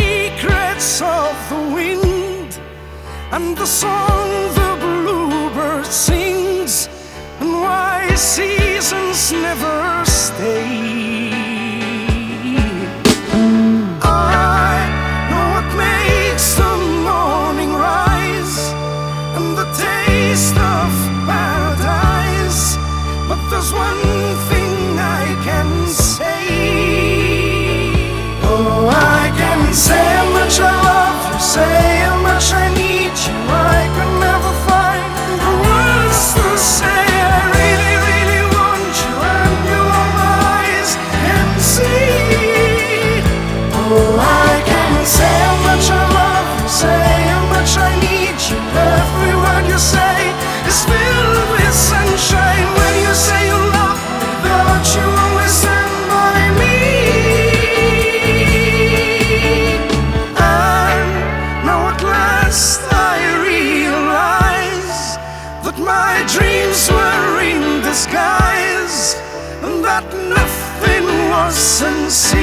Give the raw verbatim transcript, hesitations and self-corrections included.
secrets of the wind and the song the bluebird sings, and why seasons never stay. I know what makes the morning rise and the taste of paradise, but there's one thing I can say. Oh, I can say how much I love you, say how much I need you. I can never find the words to say. I really, really want you, and you are my eyes can see. Oh, I can say how much I love you, say how much I need you. Every word you say is filled with sunshine. When you say you love me, that you always stand by me. And now at last I realize that my dreams were in disguise, and that nothing was sincere.